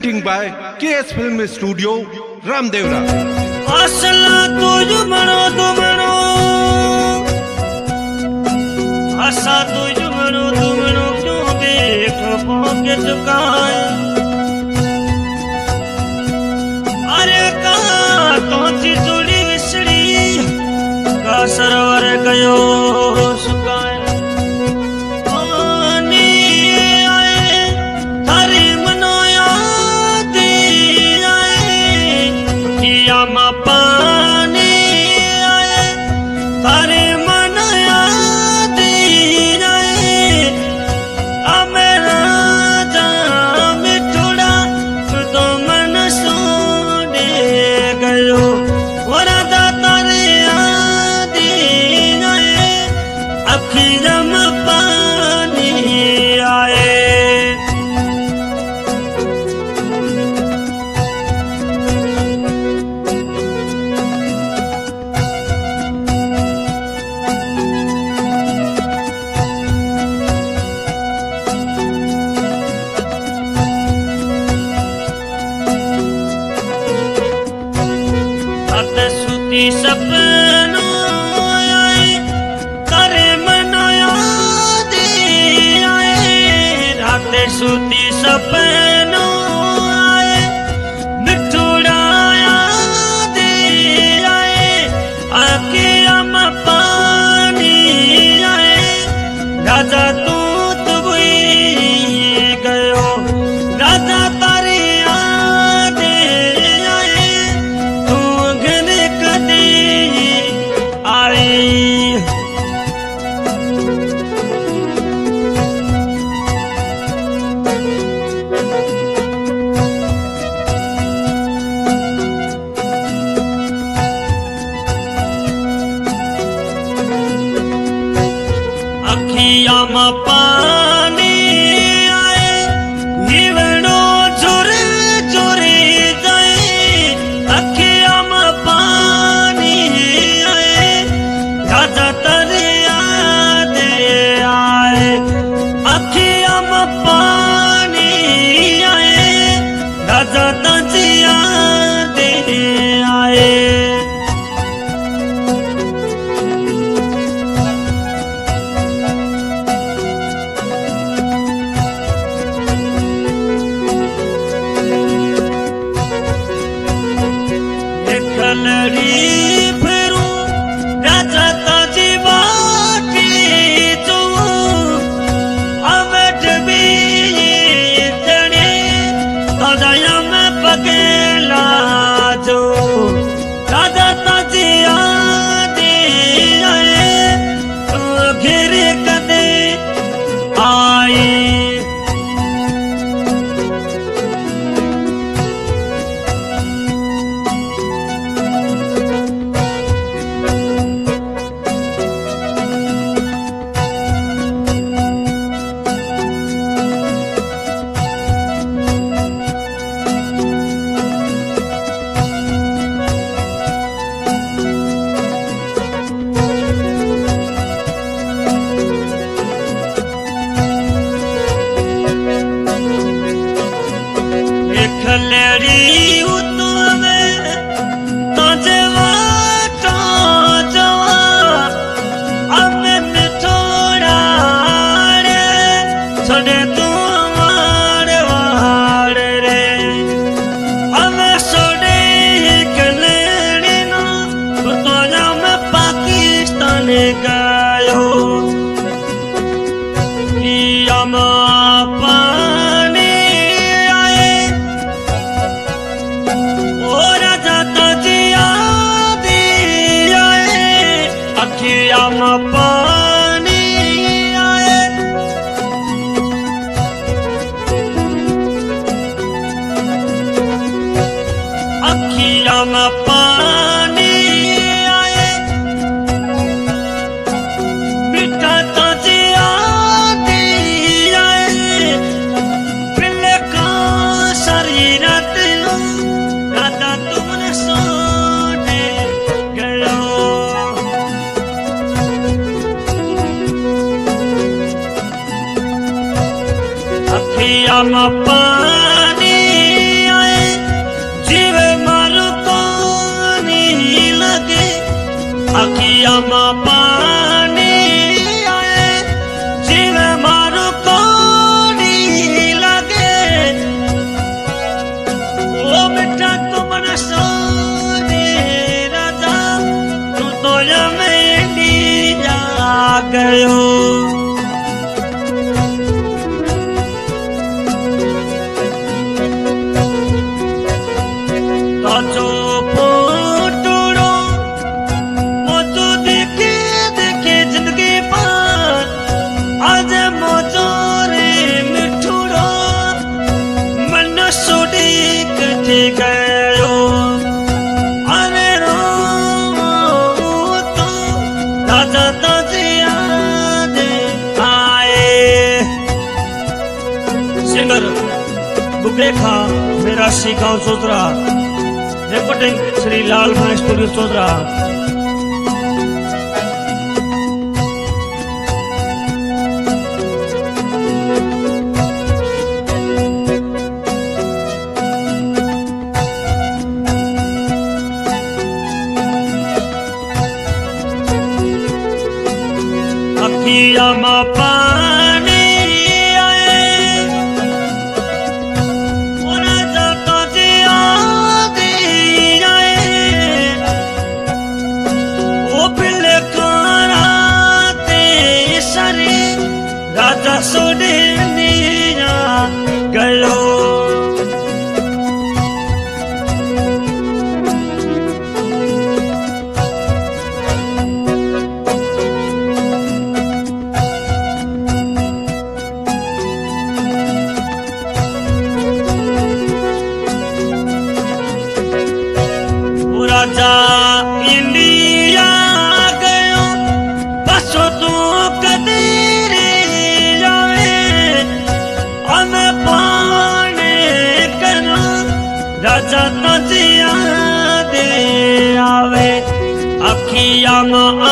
by KS Film Studio, Ramdevra. असला तुझ मनो असा तुझ मनो क्यों बैठो पोके चुकाए अरे कहा तो जुड़ी विसड़ी का सरोवर गयो सुकाए पानी आए थारी मनो याद आए किया मा पानी आए थारे मन याद आए मेरा जाम थोड़ा तो मन सोने गयो वरदा तारे याद आए अखिरम पानी आए सुती सपनों आए तारे मन याद आए रात सुती सपनों आए मिठुड़ा याद आए आखियां में पानी आए राजा तू बुई गयो राजा तारे याद आए तू घर कदे आई अखियां में पानी आए निवड़ो झुरे झुरे जाए अखियां में पानी आए राजा तेरे याद आए अखियां में पानी आए राजा तेरे याद आए कलरी फिरू राजा ताजी बाटी जो अवट भी तड़े ताजा में पकेला जो राजा ताजी याद आए तू घिर कदे आई खलेड़ी उतमे तुझे वाटा जवा अमे मिठोड़ा रे छोड़े तू मारे वाड़े रे अमे छोड़े खलेड़ी ना तो मैं पाकिस्तान गयो लिया मा पानी अखियां में पानी आए अखियां में पानी आए मिठा ताजी याद आए पिले का शरीर राधा तुमने सोने गयो अखियां में पानी અખિયામાં પાણી આવે જીવ મારું કોની લાગે ઓ બેટા તું મને સોને રાજા તું તો જમેની જા ગયો તો પોટડો મોતો દેખે દેખે જિંદગી પર આજે મોતો રે મીઠુડો મન છોડી કઠી ગયો અરે રો તો રાજા તાજી યાદ આए सिंगर बुकलेखा मेरा सी गाँव चौधरा रिपोर्टिंग श्री लाल भाई स्टूडियो चौधरा અખિયામાં પાણી આए ઓના જતા જે આદી આए ઓ પેલે કારા તે સરી રાજા સોડેની ગયો राजा इंडिया गयो बसो तू कदीर जावे अमे पाने करो राजा तजिया दे आवे अखियां